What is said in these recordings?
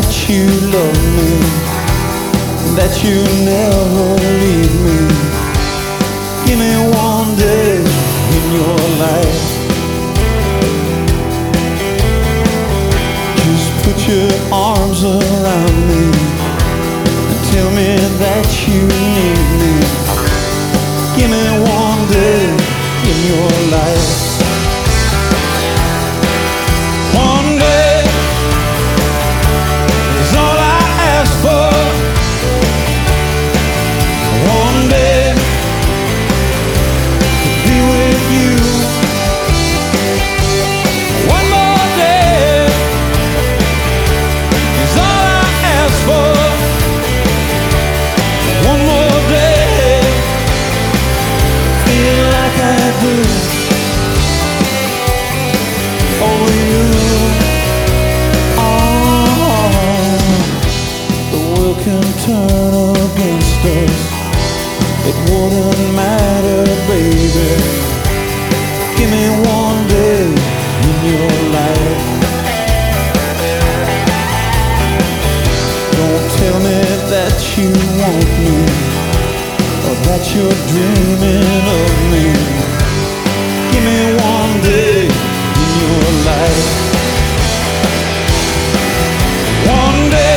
that you love me, that you never leave me. Give me one day in your life. Just put your arms around me and tell me that you need me. Give me one day in your life. One day is all I ask for. One day to be with you. One more day is all I ask for. One more day, feel like I do. Oh, you. Can turn against us, it wouldn't matter, baby. Give me one day in your life. Don't tell me that you want me, or that you're dreaming of me. Give me one day in your life. One day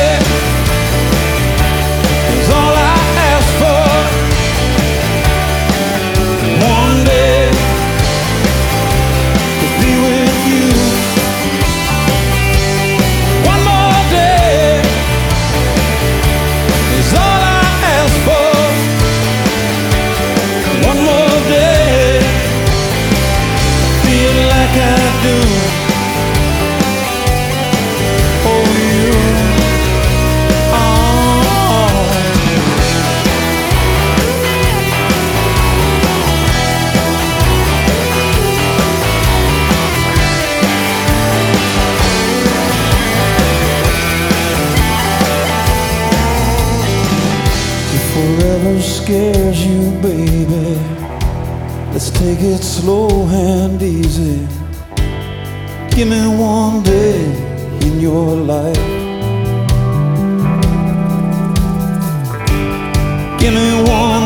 is all I ask for. One day to be with you. One more day is all I ask for. One more day, feel like I do. Oh, you. Forever scares you, baby. Let's take it slow and easy. Give me one day in your life. Give me one